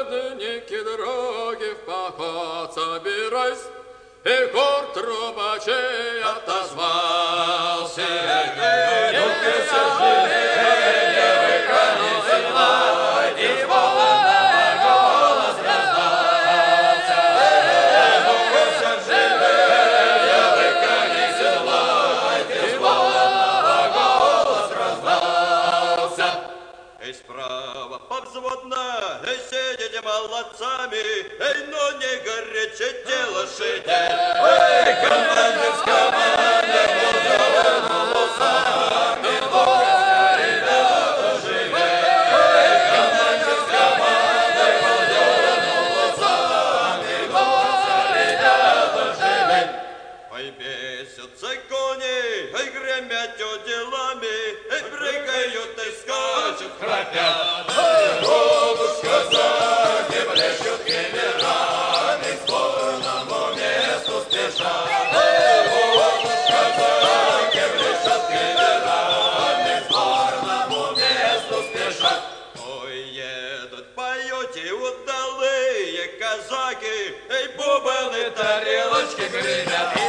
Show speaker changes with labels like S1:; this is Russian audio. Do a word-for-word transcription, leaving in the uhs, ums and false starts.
S1: всадники дороги в поход собираясь, и хор трубачей отозвался.
S2: Повзводно, эй, сидите молодцами, эй, ну не горячите лошадей. Эй, командир с командой, музыкальными волосами, ну-ка, ребята, живей. Эй, командир с командой, музыкальными волосами, ну-ка, ребята, живей. Ой, бесятся кони, эй, гремят уделами, эй, прыгают и скачут, храпят. Удалые казаки, эй, бубаны, тарелочки гремят.